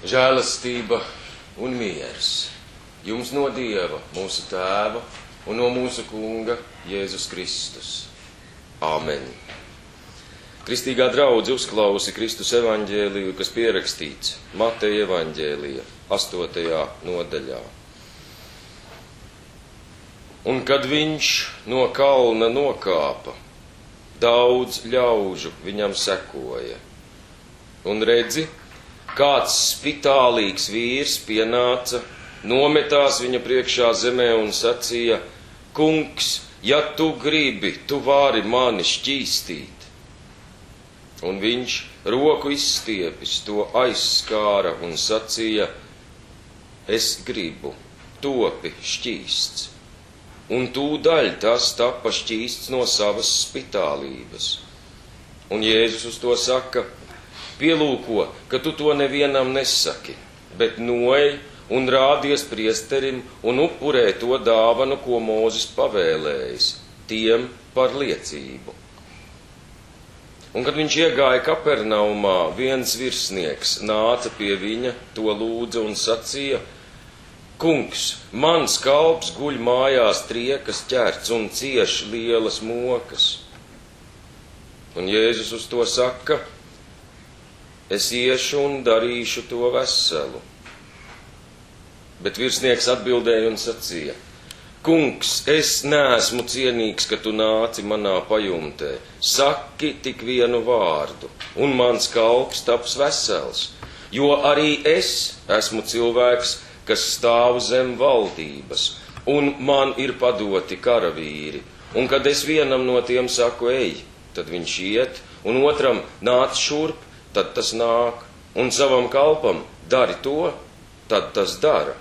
Žēlastība un miers jums no Dieva, mūsu Tēva, un no mūsu Kunga Jēzus Kristus. Āmen. Kristīgā draudze uzklausi Kristus evaņģēliju, kas pierakstīts Mateja evaņģēlija 8. nodaļā. Un kad viņš no kalna nokāpa, daudz ļaužu viņam sekoja. Un redzi, kāds spitālīgs vīrs pienāca, nometās viņa priekšā zemē un sacīja: Kungs, ja tu gribi, tu vari mani šķīstīt. Un viņš roku izstiepis to aizskāra un sacīja: Es gribu, topi šķīsts. Un tūdaļ tas tapa šķīsts no savas spitālības. Un Jēzus uz to saka: Pielūko, ka tu to nevienam nesaki, bet noej un rādies priesterim un upurē to dāvanu, ko Mūzes pavēlējis, tiem par liecību. Un kad viņš iegāja Kapernaumā, viens virsnieks nāca pie viņa, to lūdza un sacīja: Kungs, mans kalps guļ mājās triekas ķerts un cieš lielas mokas. Un Jēzus uz to saka: Es iešu un darīšu to veselu. Bet virsnieks atbildēja un sacīja: Kungs, es neesmu cienīgs, ka tu nāci manā pajumtē. Saki tik vienu vārdu, un mans kalps taps vesels, jo arī es esmu cilvēks, kas stāv zem valdības, un man ir padoti karavīri. Un kad es vienam no tiem saku, ej, tad viņš iet, un otram nāc šurp, tad tas nāk, un savam kalpam dari to, tad tas dara.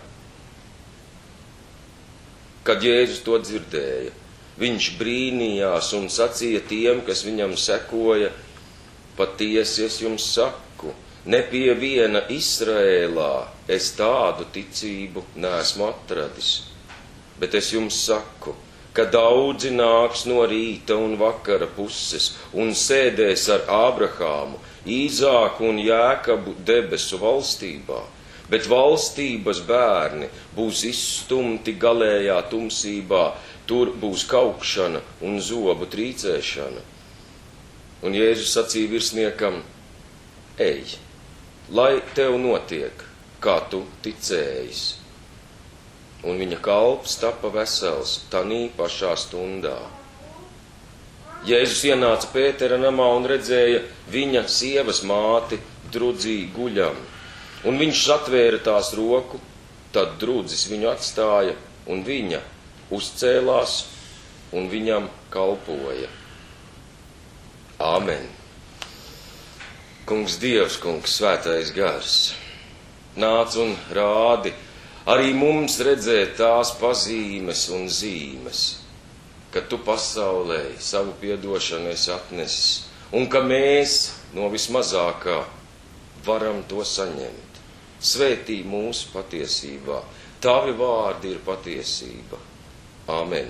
Kad Jēzus to dzirdēja, viņš brīnījās un sacīja tiem, kas viņam sekoja: Patiesi es jums saku, ne pie viena Izraēlā es tādu ticību neesmu atradis. Bet es jums saku, ka daudzi nāks no rīta un vakara puses un sēdēs ar Ābrahāmu, Īzāku un Jēkabu debesu valstībā. Bet valstības bērni būs izstumti galējā tumsībā, tur būs kaukšana un zobu trīcēšana. Un Jēzus sacīja virsniekam: Ej, lai tev notiek, kā tu ticējis. Un viņa kalps tapa vesels tanī pašā stundā. Jēzus ienāca Pētera namā un redzēja viņa sievas māti drudzī guļam. Un viņš satvēra tās roku, tad drudzis viņu atstāja, un viņa uzcēlās un viņam kalpoja. Āmen. Kungs Dievs, Kungs Svētais Gars, nāc un rādi arī mums redzēt tās pazīmes un zīmes, ka tu pasaulē savu piedošanu esi atnesis, un ka mēs no vismazākā varam to saņemt. Svētī mūsu patiesībā, tavi vārdi ir patiesība. Āmen.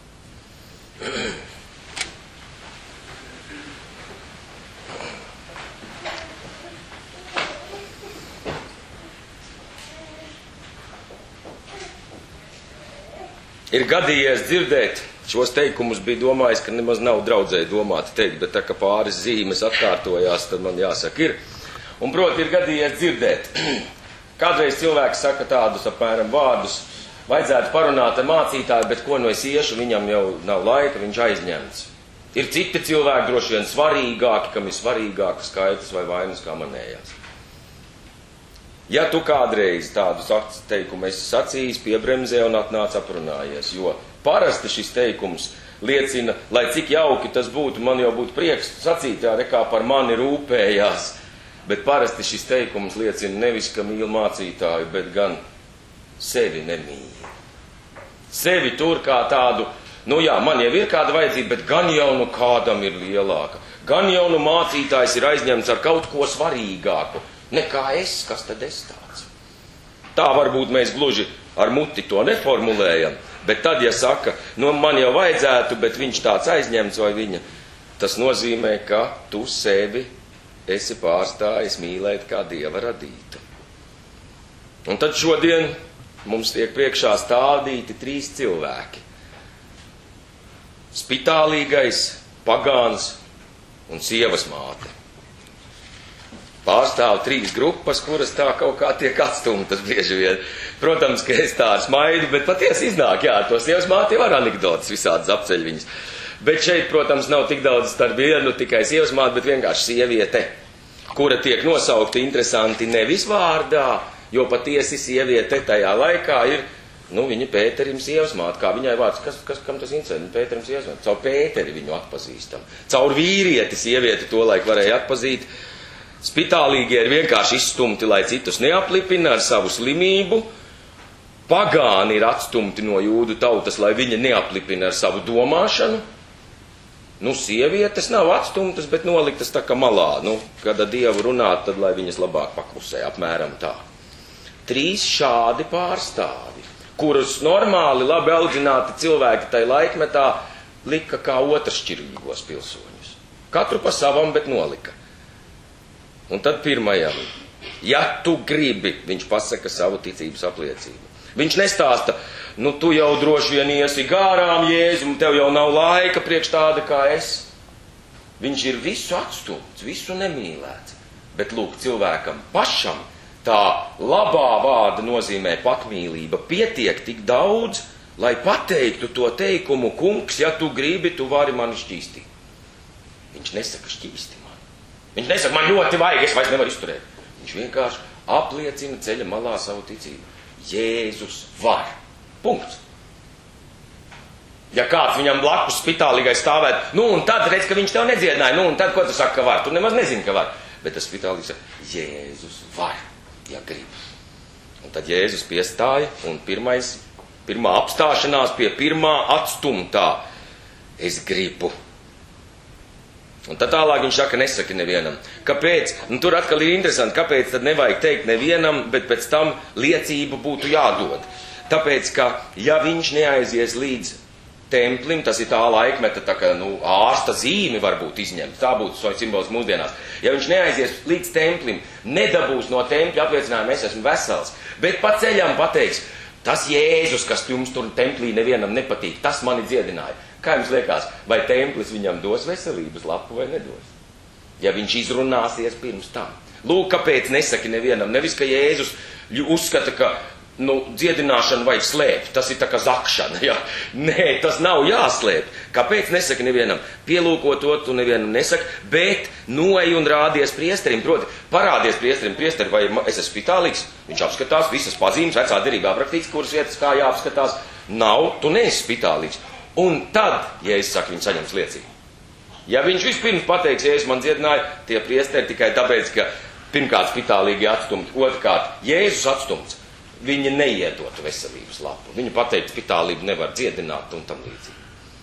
Ir gadījies dzirdēt šos teikumus, bija domājis, ka nemaz nav draudzēji domāti teikt, bet tā kā pāris zīmes atkārtojās, tad man jāsaka ir. Un proti ir gadījies dzirdēt. Kādreiz cilvēks saka tādus apmēram vārdus: vajadzētu parunāt ar mācītāju, bet ko no es iešu, viņam jau nav laika, viņš aizņemts. Ir citi cilvēki droši vien svarīgāki, kam ir svarīgākas skaitas vai vainas kā manējās. Ja tu kādreiz tādus teikumu esi sacījis, piebremzē un atnāc aprunājies, jo parasti šis teikums liecina, lai cik jauki tas būtu, man jau būtu prieks sacīt, tā nekā par mani rūpējās. Bet parasti šis teikums liecina nevis, ka mīl mācītāju, bet gan sevi nemīl. Sevi tur kā tādu, man jau ir kāda vajadzība, bet gan jau nu kādam ir lielāka. Gan jau nu mācītājs ir aizņemts ar kaut ko svarīgāku nekā es, kas tad es tāds. Tā varbūt mēs gluži ar muti to neformulējam, bet tad, ja saka, man jau vajadzētu, bet viņš tāds aizņemts vai viņa, tas nozīmē, ka tu sevi esi pārstājis mīlēt kā Dieva radītu. Un tad šodien mums tiek priekšā stādīti 3 cilvēki. Spitālīgais, pagāns un sievas māte. Pārstāv 3 grupas, kuras tā kaut kā tiek atstumtas bieži vien. Protams, ka es tā smaidu, bet patiesi iznāk, jā, to sievas māte var anekdotas visādas apceļ viņas. Bet šeit, protams, nav tik daudz starp vienu tikai sievas māte, bet vienkārši sieviete, kura tiek nosaukta interesanti nevis vārdā, jo patiesi sieviete tajā laikā ir, viņa Pēterim sievas māte, kā viņai vārds, kam tas interesē, Pēterim sievas māte, caur Pēteri viņu atpazīstam. Caur vīrieti sievieti to laiku varēja atpazīt. Spitālīgie ir vienkārši izstumti, lai citus neaplipina ar savu slimību. Pagāni ir atstumti no jūdu tautas, lai viņa neaplipina ar savu domāšanu. Sievietes nav atstumtas, bet noliktas tā kā malā. Kad ar Dievu runāt, tad lai viņas labāk paklusē, apmēram tā. 3 šādi pārstāvi, kurus normāli labi audzināti cilvēki tai laikmetā lika kā otršķirīgos pilsoņus. Katru pa savam, bet nolika. Un tad pirmajam, ja tu gribi, viņš pasaka savu ticības apliecību. Viņš nestāsta, tu jau droši vien iesi gārām Jēzum, tev jau nav laika priekš tāda kā es. Viņš ir visu atstumts, visu nemīlēts. Bet lūk, cilvēkam pašam tā labā vārda nozīmē patmīlība pietiek tik daudz, lai pateiktu to teikumu, kungs, ja tu gribi, tu vari mani šķīstīt. Viņš nesaka šķīsti. Viņš nesaka, man ļoti vajag, es vairs nevaru izturēt. Viņš vienkārši apliecina ceļa malā savu ticību. Jēzus var. Punkts. Ja kāds viņam blakus spitālīgais stāvēt, un tad redz, ka viņš tev nedziedināja, un tad ko tu saka, ka var? Tu nemaz nezini, ka var. Bet tas spitālīgais saka, Jēzus var, ja grib. Un tad Jēzus piestāja, un pirmā apstāšanās pie pirmā atstumtā. Es gribu. Un tad tālāk viņš saka, nesaki nevienam. Kāpēc? Tur atkal ir interesanti, kāpēc tad nevajag teikt nevienam, bet pēc tam liecību būtu jādod. Tāpēc, ka ja viņš neaizies līdz templim, tas ir tā laikmeta, tā kā ārsta zīmi varbūt izņemt, tā būtu simbols mūsdienās. Ja viņš neaizies līdz templim, nedabūs no tempļa apliecinājumu, es esmu vesels, bet pa ceļam pateiks, tas Jēzus, kas jums tur templī nevienam nepatīk, tas mani dziedināja. Kā jums liekas, vai templis viņam dos veselības lapu vai nedos? Ja viņš izrunāsies pirms tam. Lūk, kāpēc nesaki nevienam. Nevis, ka Jēzus uzskata, ka dziedināšanu vajag slēpt. Tas ir tā kā zakšana. Ja? Nē, tas nav jāslēp. Kāpēc nesaki nevienam? Pielūko to, tu nevienam nesaki, bet noej un rādies priesterim. Proti, parādies priesterim, priesteri, vai es esmu spitālīgs? Viņš apskatās visas pazīmes, vecā derībā aprakstīts, kuras vietas kā jāapskatās. Nav, tu neesi spitālīgs. Un tad, ja es saku, viņš saņems liecību. Ja viņš vispirms pateiks, ja es man dziedināju, tie priesteri tikai tāpēc, ka pirmkārt spitālīgi atstumti, otrkārt Jēzus atstumts, viņi neiedotu veselības lapu. Viņi pateikt, spitālību nevar dziedināt un tam līdzīgi.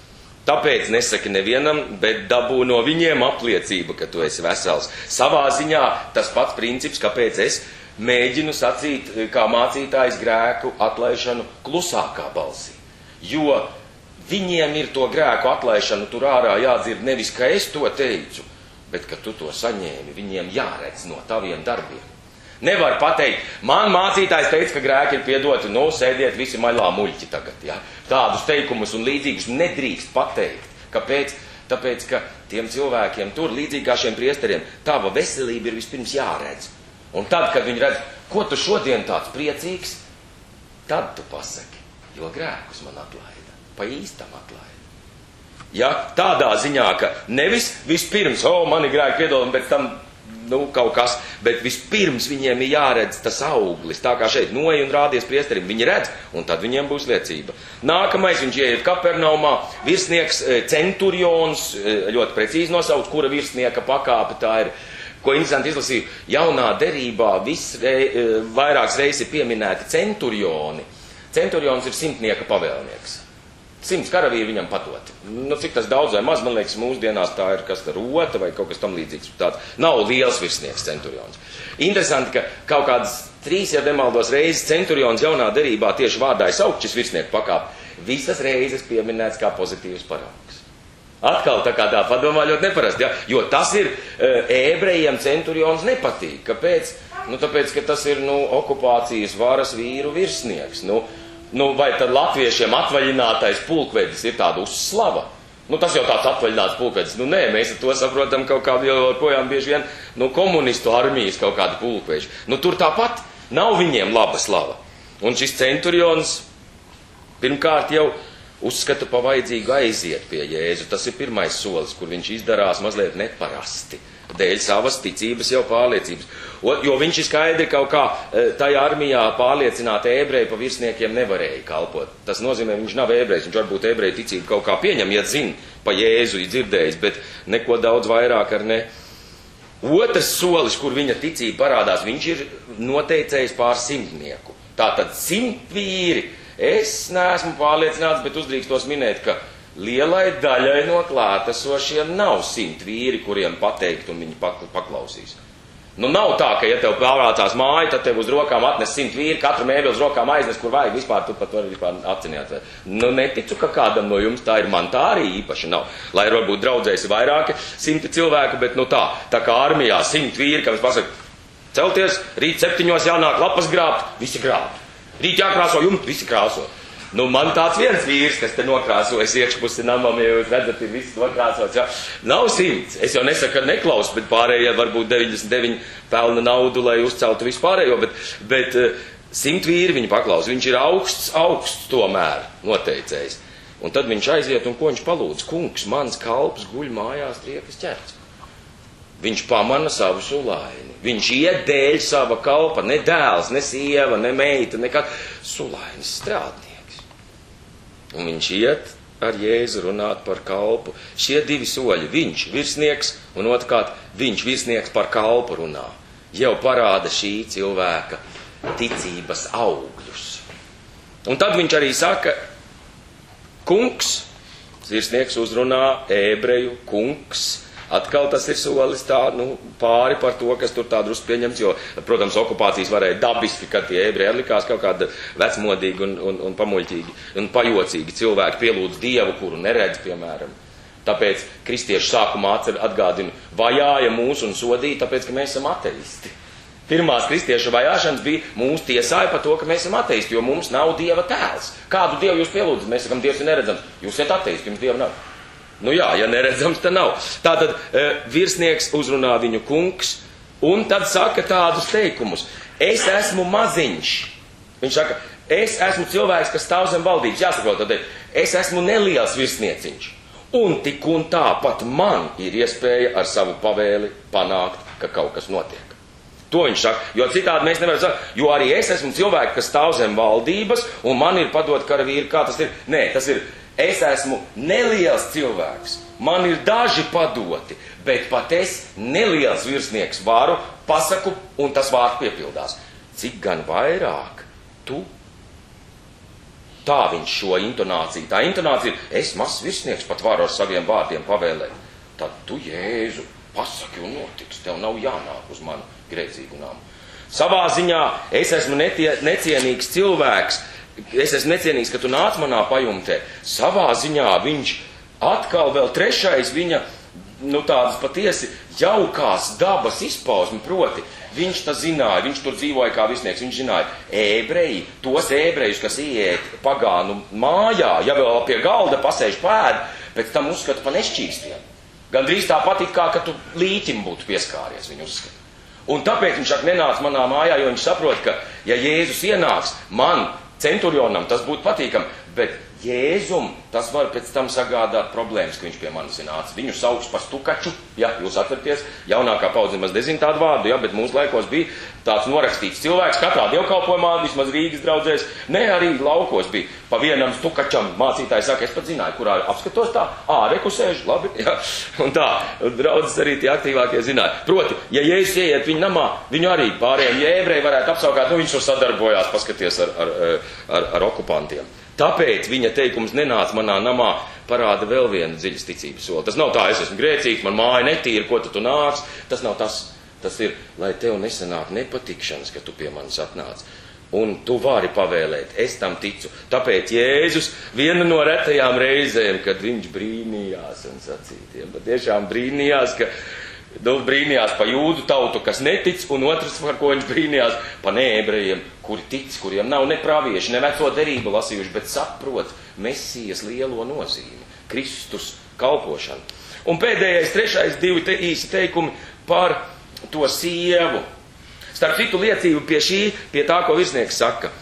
Tāpēc nesaki nevienam, bet dabū no viņiem apliecību, ka tu esi vesels. Savā ziņā tas pats princips, kāpēc es mēģinu sacīt kā mācītājs grēku atlaišanu klusākā balsī. Jo viņiem ir to grēku atlaišanu tur ārā jādzird nevis, ka es to teicu, bet ka tu to saņēmi. Viņiem jāredz no taviem darbiem. Nevar pateikt, man mācītājs teica, ka grēki ir piedoti, sēdiet visi maļā muļķi tagad. Ja? Tādus teikumus un līdzīgus nedrīkst pateikt. Kāpēc? Tāpēc, ka tiem cilvēkiem tur, līdzīgi kā šiem priesteriem, tava veselība ir vispirms jāredz. Un tad, kad viņi redz, ko tu šodien tāds priecīgs, tad tu pasaki, jo grēkus man atlaida. Pa īstam atlaida. Ja, tādā ziņā, ka nevis vispirms, mani grēki piedod, bet tam, kaut kas, bet vispirms viņiem ir jāredz tas auglis, tā kā šeit noej un rādies priesterim, viņi redz, un tad viņiem būs liecība. Nākamais, viņš ieiet Kapernaumā, virsnieks centurions, ļoti precīzi nosauc, kura virsnieka pakāpe tā ir, ko interesanti izlasīju, jaunā derībā vairākas reizes ir pieminēti centurioni. Centurions ir 100 pavēlnieks. 100 karavīri viņam padoti. Cik tas daudz vai maz, man liekas, mūsdienās tā ir kas rota vai kaut kas tam līdzīgs. Tāds nav liels virsnieks centurions. Interesanti, ka kaut kādas 3, ja nemaldos reizes centurions jaunā derībā tieši vārdā ir saukt šis virsnieku pakāpe. Visas reizes pieminēts kā pozitīvs paraugs. Atkal tā kā tā padomā ļoti neparasti, ja? Jo tas ir ebrejiem centurions nepatīk. Kāpēc? Tāpēc, ka tas ir, okupācijas varas vīru virsnieks. Vai tad latviešiem atvaļinātais pulkvedis ir tāda uzslava? Tas jau tāds atvaļināts pulkvedis. Nē, mēs to saprotam kaut kā joprojām bieži vien, komunistu armijas kaut kādi pulkveži. Tur tāpat nav viņiem laba slava. Un šis centurions pirmkārt jau uzskata pa vajadzīgu aiziet pie Jēzu. Tas ir pirmais solis, kur viņš izdarās mazliet neparasti, dēļ savas ticības jau pārliecības. Jo viņš ir skaidri kaut kā tajā armijā pārliecināt ebreju pa virsniekiem nevarēja kalpot. Tas nozīmē, viņš nav ebrejs, viņš varbūt ebreju ticību kaut kā pieņem, ja zina pa Jēzu, ir dzirdējis, bet neko daudz vairāk ar ne. Otrs solis, kur viņa ticība parādās, viņš ir noteicējis pār 100. Tātad 100 vīri. Es neesmu pārliecināts, bet uzdrīkstos minēt, ka lielai daļai no klātesošiem nav 100 vīri, kuriem pateikt un viņi paklausīs. Nav tā, ka ja tev pārvācās māja, tad tev uz rokām atnes 100 vīri, katru mēbeli uz rokām aiznes, kur vajag vispār, tu pat vari vispār atcināt. Neticu, ka kādam no jums tā ir, man tā arī īpaši nav. Lai varbūt draudzēs vairāki 100 cilvēku, bet tā kā armijā 100 vīri, kam es pasaku, celties, rīt 7 jānāk lapas grābt, visi grābt. Rīt jākrāso jumtu, visi krāso. Man tāds viens vīrs, kas te nokrāsojas iekšpusi namam, ja jūs redzat, ir viss nokrāsots. Ja? Nav 100. Es jau nesaku, ka neklaus, bet pārējie varbūt 99 pelna naudu, lai uzceltu visu pārējo, bet 100 vīri viņi paklaus. Viņš ir augsts tomēr noteicējis. Un tad viņš aiziet un ko viņš palūdz? Kungs, mans kalps guļ mājās triekas ķerts. Viņš pamana savu sulaini. Viņš iet dēļ sava kalpa, ne dēls, ne sieva, ne meita, nekad sulainis strādnieks. Un viņš iet ar Jēzu runāt par kalpu. Šie 2 soļi, viņš virsnieks un otrkārt viņš virsnieks par kalpu runā. Jau parāda šī cilvēka ticības augļus. Un tad viņš arī saka, kungs, virsnieks uzrunā ebreju kungs. Atkal tas ir solis tā, pāri par to, kas tur tā drusku pieņems, jo, protams, okupācijas varēja dabiski, kad tie ebreji likās kaut kāda vecmodīgi un pamuļķīgi un pajocīgi cilvēki pielūdz Dievu, kuru neredz, piemēram. Tāpēc kristieši sākumā atgādina, vajāja mūs un sodīja, tāpēc, ka mēs esam ateisti. Pirmās kristiešu vajāšanas bija mūs tiesāja par to, ka mēs esam ateisti, jo mums nav Dieva tēls. Kādu Dievu jūs pielūdzat? Mēs sakam, Dievs ir neredzams. Jūs esat ateisti, jums Dieva nav. Ja neredzams, tad nav. Tātad virsnieks uzrunā viņu kungs un tad saka tādus teikumus. Es esmu maziņš. Viņš saka, es esmu cilvēks, kas stāv zem valdības. Jāsaprot, tad es esmu neliels virsnieciņš. Un tik un tā pat man ir iespēja ar savu pavēli panākt, ka kaut kas notiek. To viņš saka, jo citādi mēs nevaram sakt, jo arī es esmu cilvēks, kas stāv zem valdības un man ir padot karavīri, kā tas ir. Nē, tas ir. Es esmu neliels cilvēks, man ir daži padoti, bet pat es neliels virsnieks varu, pasaku, un tas vārds piepildās. Cik gan vairāk tu? Tā viņš šo intonāciju. Tā intonācija ir, es mazs virsnieks pat varu ar saviem vārdiem pavēlēt. Tad tu, Jēzu, pasaki un notiks, tev nav jānāk uz manu grēcīgu namu. Savā ziņā es esmu necienīgs cilvēks, es esmu necienīgs, ka tu nāc manā pajumtē. Savā ziņā viņš atkal vēl trešais viņa, tādas patiesi jaukās dabas izpausmi, proti, viņš tā zināja, viņš tur dzīvoja kā virsnieks, viņš zināja ebreji, tos ebrejus, kas ieiet pagānu mājā, ja vēl pie galda pasēž pēd, pēc tam uzskata pa nešķīstiem. Gandrīz tāpat it kā, ka tu līķim būtu pieskāries, viņu uzskata. Un tāpēc viņš nenāc manā mājā, jo viņš saprot, ka ja Jēzus ienāks man, centurionam tas būtu patīkam, bet Jēzum tas var pēc tam sagādāt problēmas, ka viņš pie manis nāca. Viņu sauc par stukaču, ja jūs atcerieties, jaunākā paudze nemaz nezina tādu vārdu, ja, bet mūsu laikos bija tāds norakstīts cilvēks, katrā dievkalpojumā, vismaz Rīgas draudzēs, ne arī laukos bija. Pa vienam stukačam mācītāji saka, es pat zināju, kurā apskatos tā, reku sēž, labi, ja, un tā, draudzes arī tie aktīvākie zināja. Proti, ja Jēzus ieiet viņu namā, viņu arī pārējiem, ja ebreji varētu apsaukāt, viņš tur sadarbojās, paskaties ar okupantiem. Tāpēc viņa teikums nenāc manā namā parāda vēl vienu dziļas ticības soli. Tas nav tā, es esmu grēcīgs, man māja netīra, ko tu nāc. Tas nav tas. Tas ir, lai tev nesanāk nepatikšanas, ka tu pie manis atnāc. Un tu vari pavēlēt, es tam ticu. Tāpēc Jēzus viena no retajām reizēm, kad viņš brīnījās un sacītiem, patiešām brīnījās, brīnījās pa jūdu tautu, kas netic, un otrs, par ko viņš brīnījās, pa neebrejiem, kuri tic, kuriem nav ne pravieši, ne veco derību lasījuši, bet saprot Mesijas lielo nozīmi, Kristus kalpošanu. Un pēdējais, trešais, divi īsi teikumi par to sievu. Starp citu liecību pie tā, ko virsnieks saka.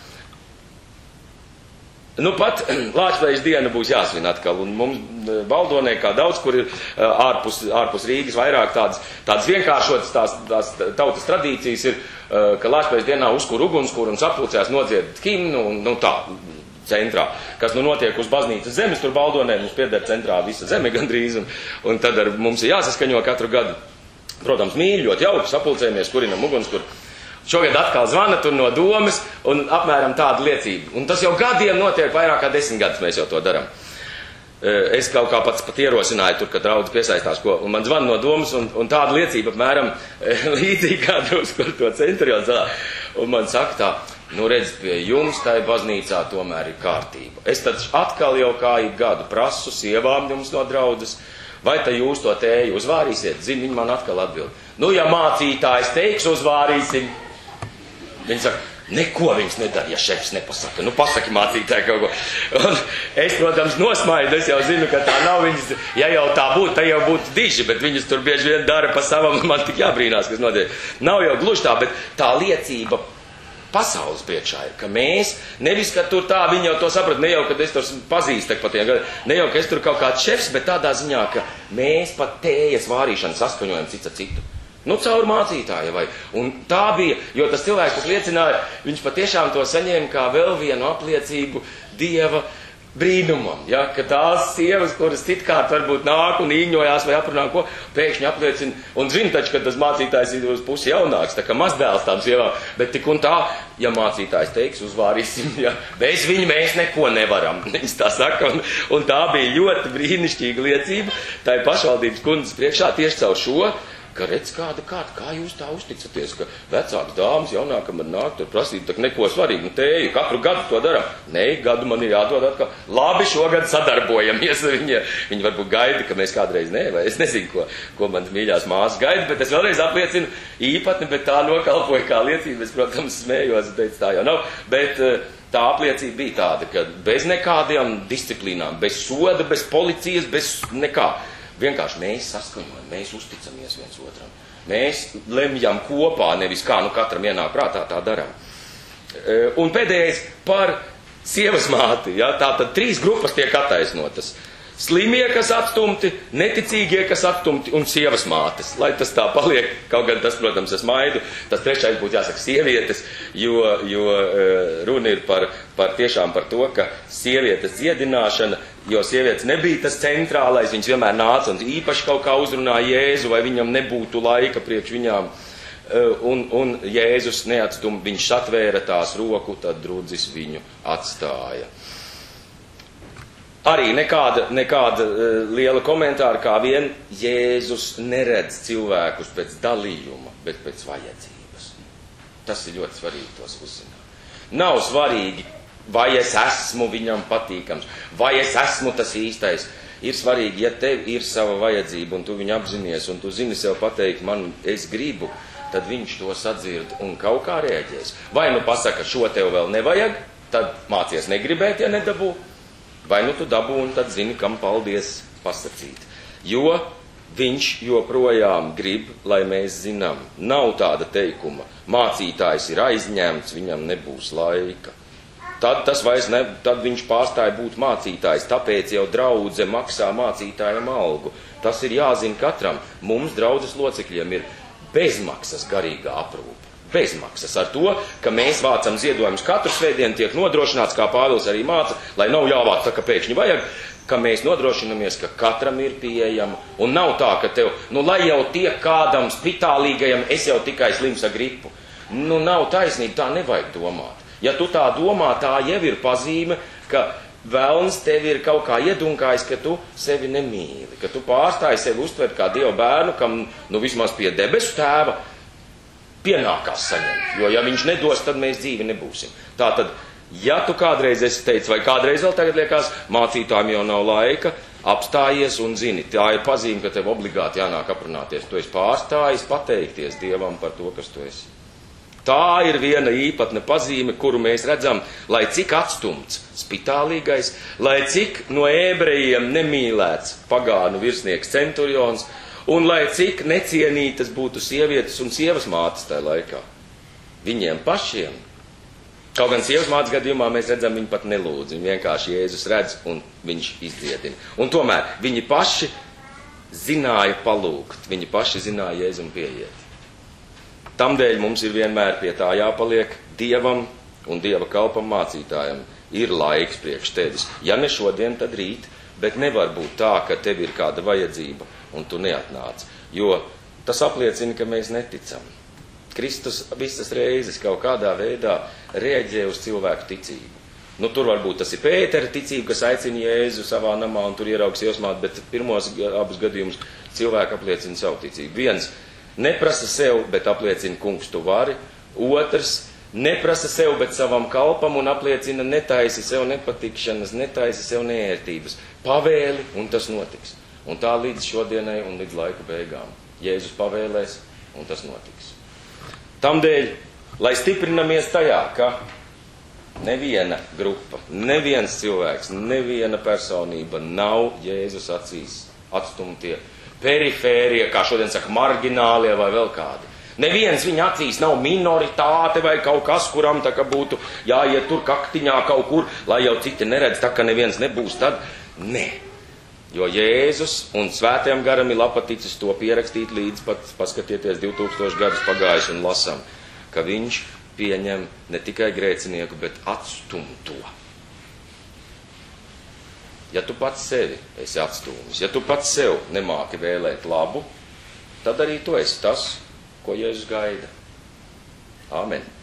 Nu pat Lāčplējas diena būs jāsvin atkal, un mums Baldonē, kā daudz, kur ir ārpus Rīgas vairāk tādas vienkāršotas tās tautas tradīcijas ir, ka Lāčplējas dienā uzkur ugunskura un sapulcējās nodzied himnu, un nu tā, centrā, kas nu notiek uz baznīcas zemes, tur Baldonē mums pieder centrā visa zeme gandrīz, un tad mums ir jāsaskaņo katru gadu. Protams, mīļi, ļoti jauki, sapulcējamies, kurinam ugunskura. Šogad atkal zvana tur no domas un apmēram tāda liecība. Un tas jau gadiem notiek, vairāk kā 10 gadus mēs jau to darām. Es kaut kā pat ierosināju tur, kad draudzi piesaistās, un man zvana no domas, un tāda liecība apmēram līdzīgi kā drusku ar to centru jau zālē. Un man saka tā, nu redz, pie jums tai baznīcā tomēr ir kārtība. Es tad atkal jau kā ik gadu prasu sievām jums no draudzes, vai ta jūs to tēju uzvārīsiet? Zini, viņi man atkal atbild. Nu, ja mācītājs teiks, uzvārīsim. Viņi saka, neko viņas nedara, ja šefs nepasaka. Nu, pasaki mācītāji kaut ko. Un es, protams, nosmaidu, es jau zinu, ka tā nav viņas, ja jau tā būtu, tā jau būtu diži, bet viņas tur bieži vien dara pa savam, man tik jābrīnās, kas notiek. Nav jau gluži tā, bet tā liecība pasaules priekšā ir, ka mēs, nevis, ka tur tā, viņi jau to saprat, ne jau, kad es tur pazīstu, ne jau, ka es tur kaut kāds šefs, bet tādā ziņā, ka mēs pat tējas vārīšanu saskaņojam cits ar citu. Nu, caur mācītāju vai. Un tā bija, jo tas cilvēks, kas liecināja, viņš patiešām to saņēma kā vēl vienu apliecību Dieva brīnumam. Ja? Ka tās sievas, kuras citkārt varbūt nāk un īņojās vai aprunā ko, pēkšņi apliecina. Un zina taču, ka tas mācītājs ir uz pusi jaunāks, tā kā mazdēls tām sievām. Bet tik un tā, ja mācītājs teiks, uzvārīsim, ja? Bez viņa mēs neko nevaram. Viņš tā saka, un tā bija ļoti brīnišķīga liecība. Tā ir pašvaldības kundzes priekšā tieši caur šo, ka redz kā jūs tā uzticaties, ka vecāks dāmas jaunākam man nāk tur prasīt, tak neko svarīgi, nu tēju, katru gadu to daram. Nē, gadu man ir jādod atkal. Labi, šogad sadarbojamies. Viņi varbūt gaida, ka mēs kādreiz vai es nezinu, ko man mīļās māsas gaida, bet es vēlreiz apliecinu īpatni, bet tā nokalpoja kā liecība. Es, protams, smējos, teicu, tā jau nav, bet tā apliecība bija tāda, ka bez nekādām disciplīnām, bez soda, bez policijas, bez nekā. Vienkārši mēs saskaņojam, mēs uzticamies viens otram. Mēs lemjam kopā, nevis kā nu katram ienāk prātā, tā darām. Un pēdējais par sievas māti. Ja? Tātad 3 grupas tiek attaisnotas. Slimie, kas atstumti, neticīgie, kas atstumti un sievas mātes. Lai tas tā paliek, kaut gan tas, protams, es maidu, tas trešais būtu jāsaka sievietes, jo runa ir tiešām par to, ka sievietes dziedināšana, jo sievietes nebija tas centrālais, viņas vienmēr nāca un īpaši kaut kā uzrunāja Jēzu, vai viņam nebūtu laika priekš viņām. Un Jēzus neatstum, viņš atvēra tās roku, tad drudzis viņu atstāja. Arī nekāda liela komentāra, kā vien Jēzus neredz cilvēkus pēc dalījuma, bet pēc vajadzības. Tas ir ļoti svarīgi tos uzzināt. Nav svarīgi, vai es esmu viņam patīkams, vai es esmu tas īstais. Ir svarīgi, ja tev ir sava vajadzība un tu viņu apzinies un tu zini sev pateikt, es gribu, tad viņš to sadzird un kaut kā rēģēs. Vai nu pasaka, šo tev vēl nevajag, tad mācies negribēt, ja nedabū. Vai nu tu dabū un tad zini, kam paldies pasakīt. Jo viņš joprojām grib, lai mēs zinām. Nav tāda teikuma. Mācītājs ir aizņemts, viņam nebūs laika. Tad viņš pārstāja būt mācītājs, tāpēc jau draudze maksā mācītājam algu. Tas ir jāzina katram. Mums, draudzes locekļiem, ir bezmaksas garīgā aprūpe. Bezmaksas ar to, ka mēs vācam ziedojumus katru svētdienu, tiek nodrošināts, kā Pāvils arī māca, lai nav jāvāc tā, ka pēkšņi vajag, ka mēs nodrošinamies, ka katram ir pieejama. Un nav tā, ka tev, lai jau tiek kādam spitālīgajam, es jau tikai slims ar gripu. Nav taisnība, tā nevajag domāt. Ja tu tā domā, tā jau ir pazīme, ka velns tevi ir kaut kā iedunkājis, ka tu sevi nemīli, ka tu pārstāji sevi uztvert kā Dieva bērnu, kam, vismaz pie debesu tēva, pienākās saņemt, jo ja viņš nedos, tad mēs dzīvi nebūsim. Tātad, ja tu kādreiz esi teicis, vai kādreiz vēl tagad liekas, mācītājiem jau nav laika, apstājies un zini, tā ir pazīme, ka tev obligāti jānāk aprunāties. Tu esi pārstājis pateikties Dievam par to, kas tu esi. Tā ir viena īpatna pazīme, kuru mēs redzam, lai cik atstumts spitālīgais, lai cik no ebrejiem nemīlēts pagānu virsnieks centurions, un lai cik necienītas būtu sievietes un sievas mātes tajā laikā. Viņiem pašiem, kaut gan sievas mātes gadījumā mēs redzam, viņi pat nelūdz, viņi vienkārši Jēzus redz un viņš izdziedina. Un tomēr viņi paši zināja palūgt, viņi paši zināja Jēzum pieiet. Tamdēļ mums ir vienmēr pie tā jāpaliek Dievam un Dieva kalpam mācītājam. Ir laiks priekš tevis. Ja ne šodien, tad rīt, bet nevar būt tā, ka tev ir kāda vajadzība un tu neatnāc. Jo tas apliecina, ka mēs neticam. Kristus visas reizes kaut kādā veidā reaģē uz cilvēku ticību. Nu, tur varbūt tas ir Pētera ticība, kas aicina Jēzu savā namā un tur ieraugs iesmāt, bet pirmos abus gadījumus cilvēku apliecina savu ticību. Viens neprasa sev, bet apliecina, kungs, tu vari. Otrs neprasa sev, bet savam kalpam un apliecina, netaisi sev nepatikšanas, netaisi sev neērtības. Pavēli un tas notiks. Un tā līdz šodienai un līdz laika beigām. Jēzus pavēlēs un tas notiks. Tamdēļ, lai stiprinamies tajā, ka neviena grupa, neviens cilvēks, neviena personība nav Jēzus acīs atstumtie, perifērie, kā šodien saka, marginālie vai vēl kādi. Neviens viņa acīs nav minoritāte vai kaut kas, kuram tā kā būtu jāiet tur kaktiņā kaut kur, lai jau citi neredz, tā ka neviens nebūs tad. Nē. Jo Jēzus un svētajam garam ir lapaticis to pierakstīt līdz pat, paskatieties, 2000 gadus pagājis un lasam, ka viņš pieņem ne tikai grēcinieku, bet atstumto. Ja tu pats sevi esi atstūmis, ja tu pats sev nemāki vēlēt labu, tad arī tu esi tas, ko Jēzus gaida. Āmen.